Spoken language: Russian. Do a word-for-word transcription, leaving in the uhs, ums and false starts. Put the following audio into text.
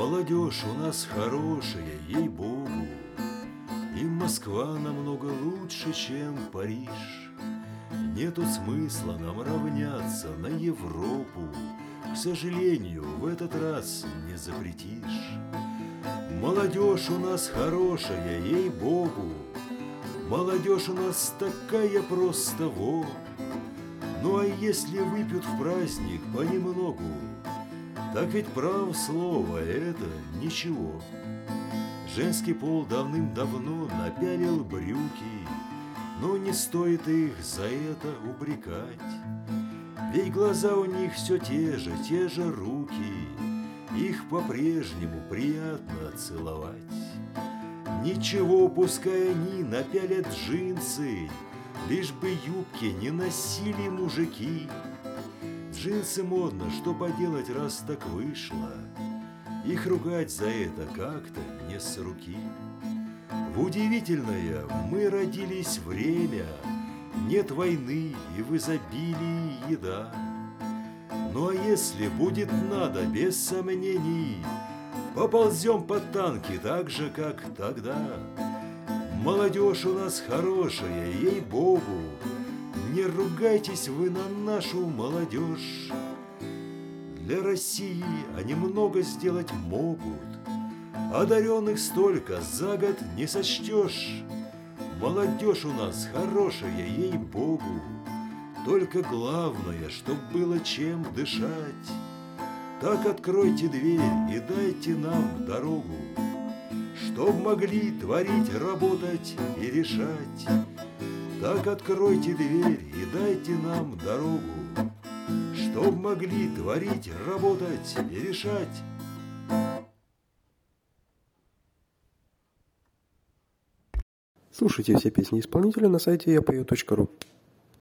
Молодежь у нас хорошая, ей-богу, и Москва намного лучше, чем Париж. Нету смысла нам равняться на Европу, к сожалению, в этот раз не запретишь. Молодежь у нас хорошая, ей-богу, молодежь у нас такая просто во. Ну а если выпьют в праздник понемногу, так ведь право слово это ничего. Женский пол давным-давно напялил брюки, но не стоит их за это упрекать. Ведь глаза у них все те же, те же руки, их по-прежнему приятно целовать. Ничего, пускай они напялят джинсы, лишь бы юбки не носили мужики. Джинсы модно, что поделать, раз так вышло. Их ругать за это как-то не с руки. В удивительное мы родились время, нет войны и в изобилии еда. Ну а если будет надо, без сомнений, поползем под танки так же, как тогда. Молодежь у нас хорошая, ей-богу, не ругайтесь вы на нашу молодежь. Для России они много сделать могут, одаренных столько за год не сочтешь. Молодежь у нас хорошая, ей-богу, только главное, чтоб было чем дышать. Так откройте дверь и дайте нам дорогу, чтоб могли творить, работать и решать. Так откройте дверь и дайте нам дорогу, чтоб могли творить, работать и решать. Слушайте все песни исполнителя на сайте я пою точка ру.